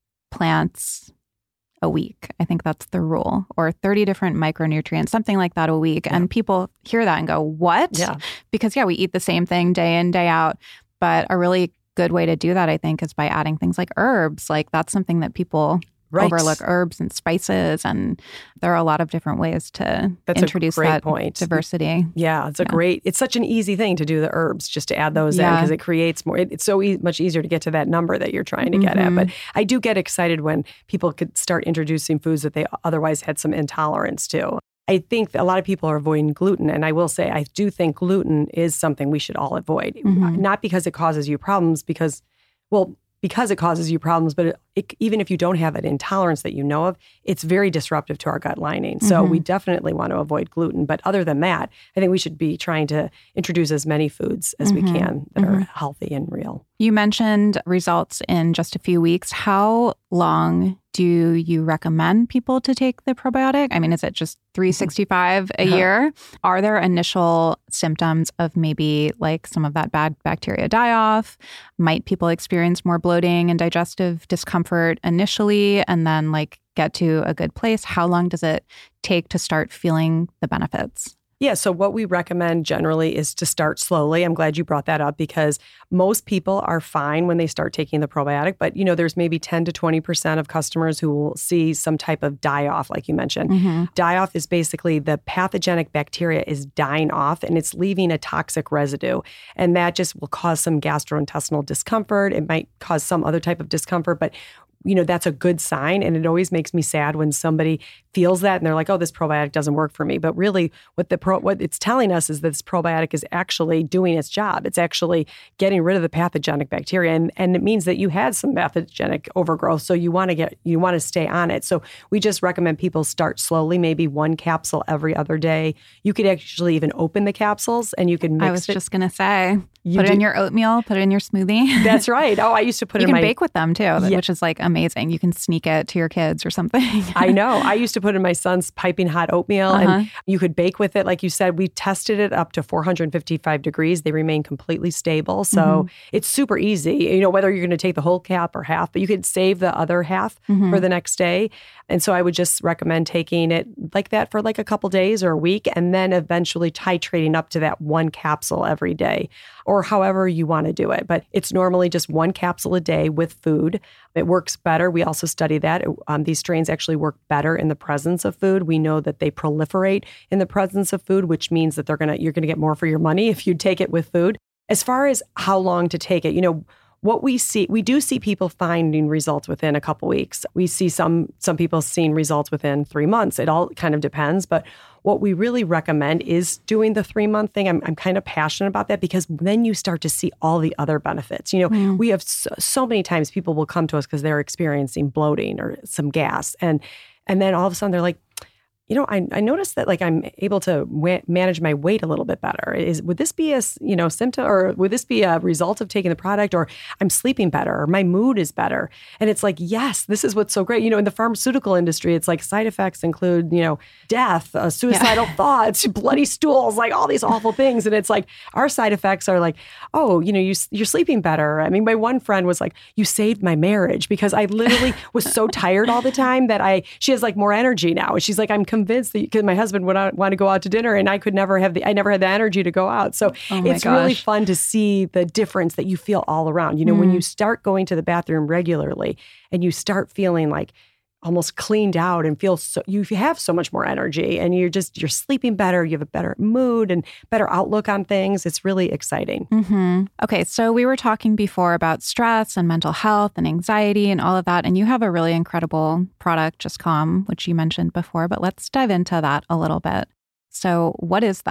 S5: plants a week. I think that's the rule, or thirty different micronutrients, something like that a week. Yeah. And people hear that and go, what?
S6: Yeah.
S5: Because yeah, we eat the same thing day in, day out, but a really good way to do that, I think, is by adding things like herbs. Like that's something that people right. overlook, herbs and spices. And there are a lot of different ways to
S6: that's
S5: introduce
S6: a great
S5: that
S6: point.
S5: diversity.
S6: Yeah, it's a
S5: yeah.
S6: great, it's such an easy thing to do the herbs, just to add those
S5: yeah.
S6: in because it creates more, it, it's so e- much easier to get to that number that you're trying to get
S5: mm-hmm.
S6: at. But I do get excited when people could start introducing foods that they otherwise had some intolerance to. I think a lot of people are avoiding gluten. And I will say, I do think gluten is something we should all avoid. Mm-hmm. Not because it causes you problems, because, well, because it causes you problems, but it, it, even if you don't have an intolerance that you know of, it's very disruptive to our gut lining. So mm-hmm. we definitely want to avoid gluten. But other than that, I think we should be trying to introduce as many foods as mm-hmm. we can that mm-hmm. are healthy and real.
S5: You mentioned results in just a few weeks. How long do you recommend people to take the probiotic? I mean, is it just three hundred sixty-five a uh-huh. year? Are there initial symptoms of maybe like some of that bad bacteria die off? Might people experience more bloating and digestive discomfort initially and then like get to a good place? How long does it take to start feeling the benefits?
S6: Yeah, so what we recommend generally is to start slowly. I'm glad you brought that up because most people are fine when they start taking the probiotic, but you know, there's maybe ten to twenty percent of customers who will see some type of die-off, like you mentioned. Mm-hmm. Die-off is basically the pathogenic bacteria is dying off and it's leaving a toxic residue. And that just will cause some gastrointestinal discomfort. It might cause some other type of discomfort, but you know, that's a good sign. And it always makes me sad when somebody feels that and they're like, oh, this probiotic doesn't work for me. But really what the pro- what it's telling us is that this probiotic is actually doing its job. It's actually getting rid of the pathogenic bacteria. And, and it means that you had some pathogenic overgrowth. So you want to get, you want to stay on it. So we just recommend people start slowly, maybe one capsule every other day. You could actually even open the capsules and you can mix it.
S5: I was it. just going to say,
S6: you
S5: put
S6: do.
S5: it in your oatmeal, put it in your smoothie.
S6: That's right. Oh, I used to put
S5: you
S6: it in
S5: my... You
S6: my...
S5: can bake with them too,
S6: yeah.
S5: which is like amazing. You can sneak it to your kids or something.
S6: I know. I used to put in my son's piping hot oatmeal uh-huh. and you could bake with it. Like you said, we tested it up to four hundred fifty-five degrees. They remain completely stable. So mm-hmm. it's super easy, you know, whether you're going to take the whole cap or half, but you could save the other half mm-hmm. for the next day. And so I would just recommend taking it like that for like a couple days or a week and then eventually titrating up to that one capsule every day or however you want to do it. But it's normally just one capsule a day with food. It works better. We also study that. Um, these strains actually work better in the presence of food. We know that they proliferate in the presence of food, which means that they're gonna you're going to get more for your money if you take it with food. As far as how long to take it, you know, what we see, we do see people finding results within a couple weeks. We see some some people seeing results within three months. It all kind of depends. But what we really recommend is doing the three-month thing. I'm, I'm kind of passionate about that because then you start to see all the other benefits. You know, mm. we have so, so many times people will come to us because they're experiencing bloating or some gas. And and then all of a sudden they're like, you know, I, I noticed that like I'm able to wa- manage my weight a little bit better. Is would this be a you know symptom or would this be a result of taking the product? Or I'm sleeping better, or my mood is better. And it's like, yes, this is what's so great. You know, in the pharmaceutical industry, it's like side effects include you know death, uh, suicidal yeah. thoughts, bloody stools, like all these awful things. And it's like our side effects are like, oh, you know, you you're sleeping better. I mean, my one friend was like, you saved my marriage because I literally was so tired all the time that I she has like more energy now. And she's like, I'm convinced that because my husband would want to go out to dinner and I could never have the, I never had the energy to go out. So
S5: oh
S6: it's
S5: gosh.
S6: really fun to see the difference that you feel all around. You know, mm. when you start going to the bathroom regularly and you start feeling like almost cleaned out and feel so, you have so much more energy and you're just, you're sleeping better. You have a better mood and better outlook on things. It's really exciting.
S5: Mm-hmm. Okay. So we were talking before about stress and mental health and anxiety and all of that. And you have a really incredible product, Just Calm, which you mentioned before, but let's dive into that a little bit. So what is that?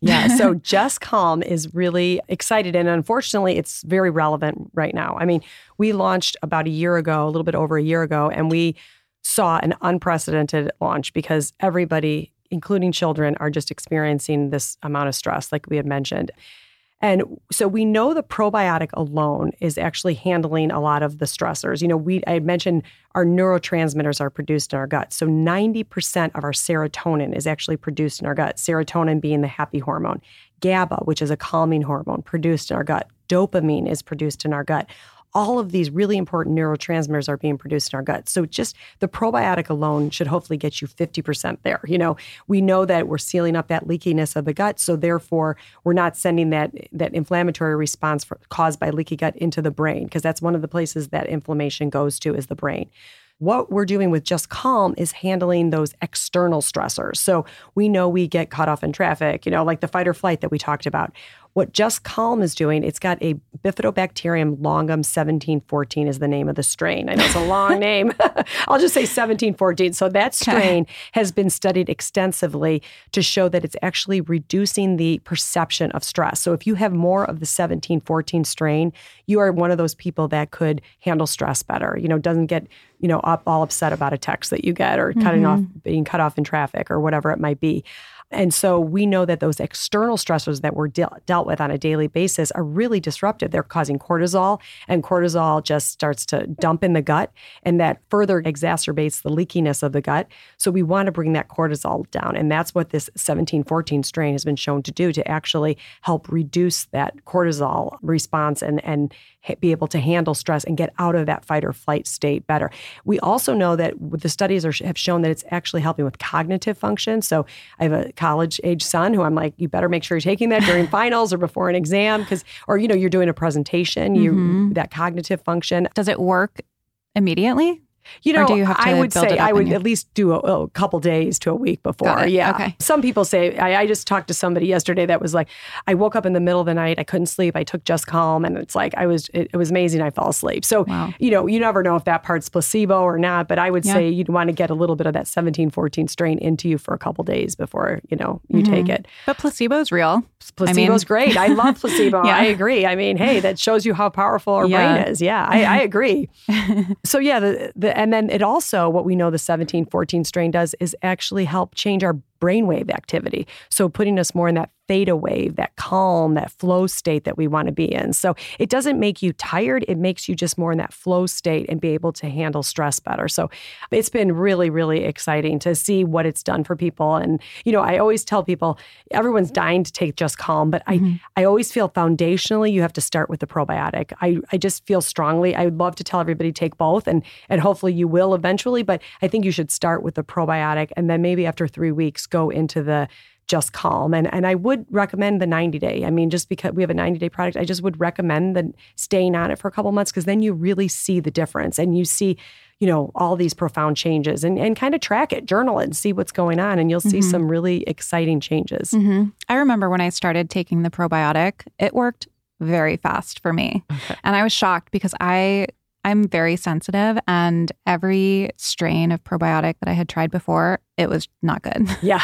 S6: Yeah. So Just Calm is really excited. And unfortunately, it's very relevant right now. I mean, we launched about a year ago, a little bit over a year ago, and we saw an unprecedented launch because everybody, including children, are just experiencing this amount of stress, like we had mentioned. And so we know the probiotic alone is actually handling a lot of the stressors. You know, we I had mentioned our neurotransmitters are produced in our gut. So ninety percent of our serotonin is actually produced in our gut, serotonin being the happy hormone. GABA, which is a calming hormone, produced in our gut. Dopamine is produced in our gut. All of these really important neurotransmitters are being produced in our gut. So just the probiotic alone should hopefully get you fifty percent there. You know, we know that we're sealing up that leakiness of the gut. So therefore, we're not sending that, that inflammatory response for, caused by leaky gut into the brain, because that's one of the places that inflammation goes to is the brain. What we're doing with Just Calm is handling those external stressors. So we know we get caught off in traffic, you know, like the fight or flight that we talked about. What Just Calm is doing, it's got a Bifidobacterium longum seventeen fourteen is the name of the strain. I know it's a long name. I'll just say seventeen fourteen. So that strain has been studied extensively to show that it's actually reducing the perception of stress. So if you have more of the seventeen fourteen strain, you are one of those people that could handle stress better. You know, doesn't get, you know, up all upset about a text that you get or cutting mm-hmm. off, being cut off in traffic or whatever it might be. And so we know that those external stressors that we're de- dealt with on a daily basis are really disruptive. They're causing cortisol, and cortisol just starts to dump in the gut, and that further exacerbates the leakiness of the gut. So we want to bring that cortisol down, and that's what this seventeen fourteen strain has been shown to do, to actually help reduce that cortisol response and, and be able to handle stress and get out of that fight or flight state better. We also know that the studies are, have shown that it's actually helping with cognitive function. So I have a college-age son who I'm like, you better make sure you're taking that during finals or before an exam, because, or, you know, you're doing a presentation, you mm-hmm. that cognitive function.
S5: Does it work immediately?
S6: You know,
S5: or do you have to
S6: I would
S5: build
S6: say
S5: it up
S6: I would
S5: you?
S6: at least do a, a couple days to a week before. Yeah.
S5: Okay.
S6: Some people say, I, I just talked to somebody yesterday that was like, I woke up in the middle of the night, I couldn't sleep, I took Just Calm, and it's like, I was, it, it was amazing, I fell asleep. So,
S5: wow.
S6: you know, you never know if that part's placebo or not, but I would
S5: yeah.
S6: say you'd want to get a little bit of that seventeen fourteen strain into you for a couple days before, you know, you mm-hmm. take it.
S5: But placebo's real.
S6: Placebo's
S5: I mean,
S6: great. I love placebo.
S5: yeah.
S6: I agree. I mean, hey, that shows you how powerful our
S5: yeah.
S6: brain is. Yeah, I, I agree. So yeah, the, the and then it also, what we know the seventeen fourteen strain does is actually help change our brainwave activity. So putting us more in that theta wave, that calm, that flow state that we want to be in. So it doesn't make you tired. It makes you just more in that flow state and be able to handle stress better. So it's been really, really exciting to see what it's done for people. And, you know, I always tell people, everyone's dying to take Just Calm, but mm-hmm. I, I always feel foundationally you have to start with the probiotic. I, I just feel strongly, I would love to tell everybody take both, and, and hopefully you will eventually, but I think you should start with the probiotic, and then maybe after three weeks, go into the Just Calm. And and I would recommend the ninety day. I mean, just because we have a ninety day product, I just would recommend the staying on it for a couple months, because then you really see the difference and you see, you know, all these profound changes, and, and kind of track it, journal it, and see what's going on. And you'll see mm-hmm. some really exciting changes.
S5: Mm-hmm. I remember when I started taking the probiotic, it worked very fast for me. Okay. And I was shocked because I I'm very sensitive, and every strain of probiotic that I had tried before, it was not good.
S6: Yeah.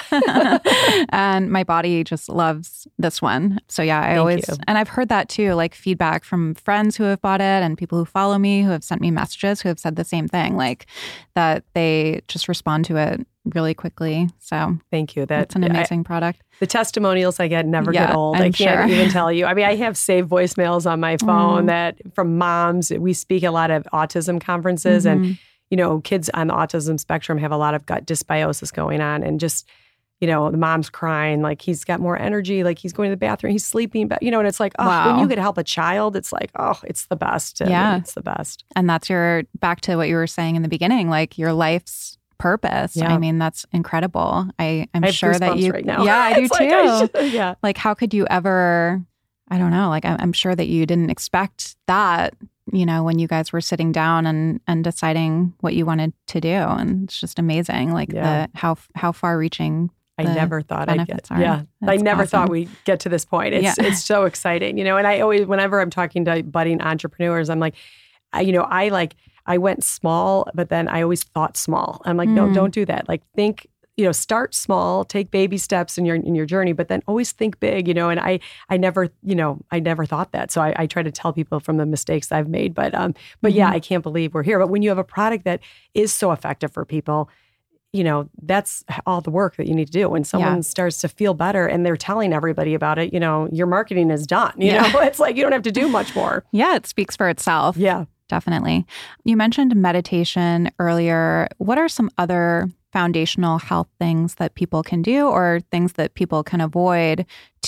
S5: And my body just loves this one. So yeah, I
S6: Thank
S5: always,
S6: you.
S5: And I've heard that too, like feedback from friends who have bought it and people who follow me who have sent me messages who have said the same thing, like that they just respond to it really quickly. So
S6: thank you. That,
S5: it's an amazing I, product.
S6: The testimonials I get never
S5: yeah,
S6: get old.
S5: I'm
S6: I can't
S5: sure.
S6: even tell you. I mean, I have saved voicemails on my phone mm. that from moms. We speak at a lot of autism conferences, mm-hmm. and you know, kids on the autism spectrum have a lot of gut dysbiosis going on, and just, you know, the mom's crying, like he's got more energy, like he's going to the bathroom, he's sleeping, but you know, and it's like, oh,
S5: wow.
S6: when you could help a child, it's like, oh, it's the best.
S5: Yeah.
S6: It's the best.
S5: And that's your, back to what you were saying in the beginning, like your life's purpose.
S6: Yeah.
S5: I mean, that's incredible. I, I'm
S6: I
S5: sure that you,
S6: right now.
S5: yeah, I do too.
S6: Like, I should, yeah.
S5: Like, how could you ever, I don't know, like, I'm, I'm sure that you didn't expect that, you know, when you guys were sitting down and, and deciding what you wanted to do. And it's just amazing, like
S6: yeah.
S5: the, how, how far reaching
S6: I never thought I'd get,
S5: are.
S6: yeah,
S5: That's
S6: I never
S5: awesome.
S6: thought we'd get to this point. It's,
S5: yeah.
S6: it's so exciting, you know, and I always, whenever I'm talking to budding entrepreneurs, I'm like, I, you know, I like, I went small, but then I always thought small. I'm like, mm. no, don't do that. Like think, you know, start small, take baby steps in your in your journey, but then always think big, you know. And I I never, you know, I never thought that. So I, I try to tell people from the mistakes I've made. But um, but mm-hmm. yeah, I can't believe we're here. But when you have a product that is so effective for people, you know, that's all the work that you need to do. When someone yeah. starts to feel better and they're telling everybody about it, you know, your marketing is done. You yeah. know, it's like you don't have to do much more.
S5: Yeah, it speaks for itself.
S6: Yeah,
S5: definitely. You mentioned meditation earlier. What are some other foundational health things that people can do or things that people can avoid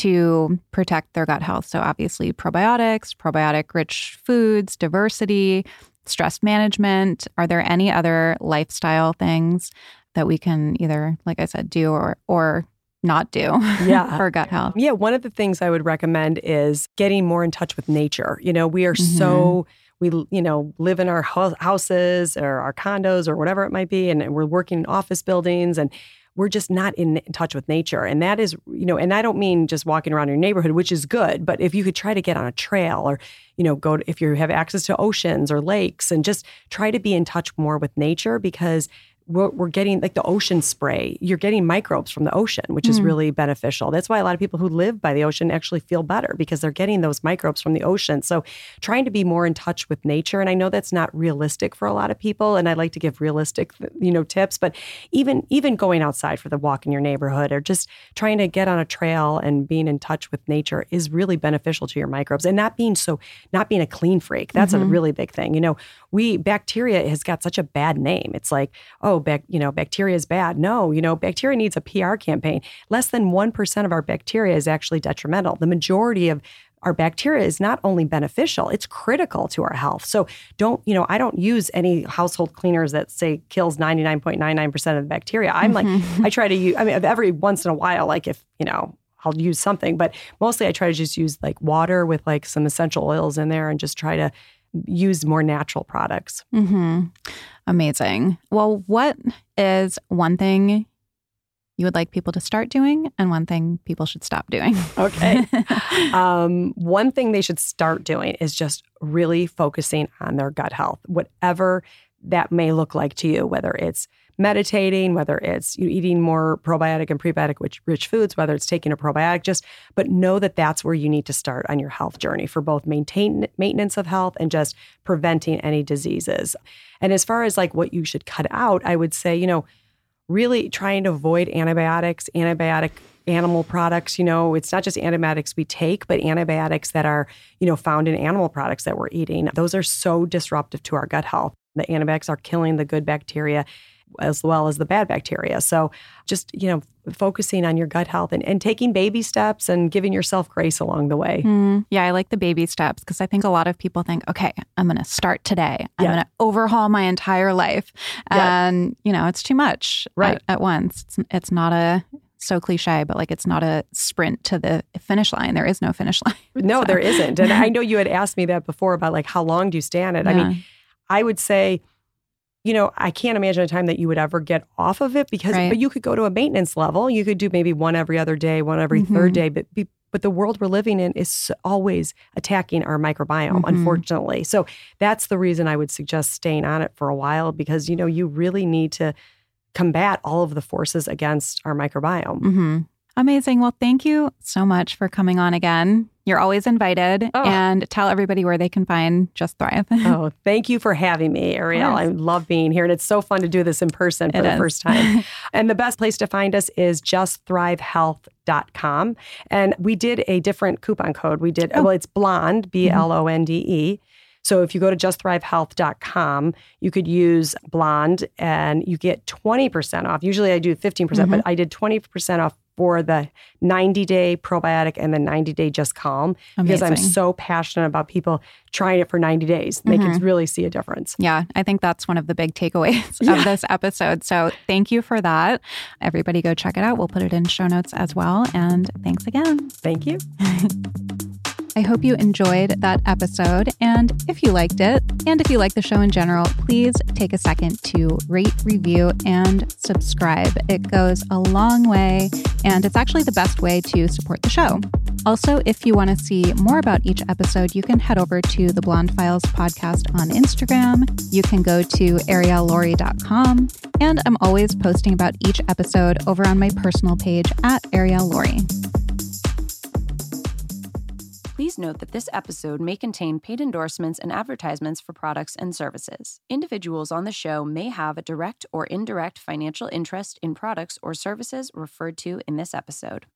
S5: to protect their gut health? So obviously probiotics, probiotic-rich foods, diversity, stress management. Are there any other lifestyle things that we can either, like I said, do or or not do
S6: yeah.
S5: for gut health?
S6: Yeah, one of the things I would recommend is getting more in touch with nature. You know, we are mm-hmm. so, we, you know, live in our ho- houses or our condos or whatever it might be, and we're working in office buildings, and we're just not in, in touch with nature. And that is, you know, and I don't mean just walking around your neighborhood, which is good, but if you could try to get on a trail or, you know, go to, if you have access to oceans or lakes, and just try to be in touch more with nature, because We're, we're getting like the ocean spray. You're getting microbes from the ocean, which is mm. really beneficial. That's why a lot of people who live by the ocean actually feel better, because they're getting those microbes from the ocean. So trying to be more in touch with nature. And I know that's not realistic for a lot of people, and I like to give realistic, you know, tips, but even, even going outside for the walk in your neighborhood, or just trying to get on a trail and being in touch with nature is really beneficial to your microbes. And not being so, not being a clean freak. That's mm-hmm. a really big thing. You know, we, bacteria has got such a bad name. It's like, oh, bac, you know, bacteria is bad. No, you know, bacteria needs a P R campaign. Less than one percent of our bacteria is actually detrimental. The majority of our bacteria is not only beneficial, it's critical to our health. So don't, you know, I don't use any household cleaners that say kills ninety-nine point nine nine percent of the bacteria. I'm mm-hmm. like, I try to use, I mean, every once in a while, like if, you know, I'll use something, but mostly I try to just use like water with like some essential oils in there and just try to use more natural products.
S5: Mm-hmm. Amazing. Well, what is one thing you would like people to start doing and one thing people should stop doing?
S6: Okay. um, one thing they should start doing is just really focusing on their gut health, whatever that may look like to you, whether it's meditating, whether it's you eating more probiotic and prebiotic rich, rich foods, whether it's taking a probiotic, just, but know that that's where you need to start on your health journey for both maintain maintenance of health and just preventing any diseases. And as far as like what you should cut out, I would say, you know, really trying to avoid antibiotics, antibiotic animal products. You know, it's not just antibiotics we take, but antibiotics that are, you know, found in animal products that we're eating. Those are so disruptive to our gut health. The antibiotics are killing the good bacteria as well as the bad bacteria. So just, you know, focusing on your gut health and, and taking baby steps and giving yourself grace along the way.
S5: Mm, yeah, I like the baby steps because I think a lot of people think, okay, I'm going to start today. I'm yeah. going to overhaul my entire life. Yeah. And, you know, it's too much
S6: right.
S5: at, at once. It's, it's not a... so cliche, but like it's not a sprint to the finish line. There is no finish line.
S6: No, so. There isn't. And I know you had asked me that before about like how long do you stay on it? Yeah. I mean, I would say, you know, I can't imagine a time that you would ever get off of it because right. but you could go to a maintenance level. You could do maybe one every other day, one every mm-hmm. third day, but be, but the world we're living in is always attacking our microbiome, mm-hmm. unfortunately. So that's the reason I would suggest staying on it for a while because, you know, you really need to combat all of the forces against our microbiome.
S5: Mm-hmm. Amazing. Well, thank you so much for coming on again. You're always invited. Oh. And tell everybody where they can find Just Thrive.
S6: Oh, thank you for having me, Ariel. I love being here. And it's so fun to do this in person for it the is. first time. And the best place to find us is just thrive health dot com. And we did a different coupon code. We did, oh. well, it's Blonde, B L O N D E. So if you go to just thrive health dot com, you could use Blonde and you get twenty percent off. Usually I do fifteen percent, mm-hmm. but I did twenty percent off for the ninety-day probiotic and the ninety-day Just Calm. Amazing. Because I'm so passionate about people trying it for ninety days. They mm-hmm. can really see a difference.
S5: Yeah, I think that's one of the big takeaways yeah. of this episode. So thank you for that. Everybody go check it out. We'll put it in show notes as well. And thanks again.
S6: Thank you.
S5: I hope you enjoyed that episode. And if you liked it, and if you like the show in general, please take a second to rate, review, and subscribe. It goes a long way, and it's actually the best way to support the show. Also, if you want to see more about each episode, you can head over to the Blonde Files podcast on Instagram. You can go to arielle laurie dot com. And I'm always posting about each episode over on my personal page at Arielle Laurie.
S7: Please note that this episode may contain paid endorsements and advertisements for products and services. Individuals on the show may have a direct or indirect financial interest in products or services referred to in this episode.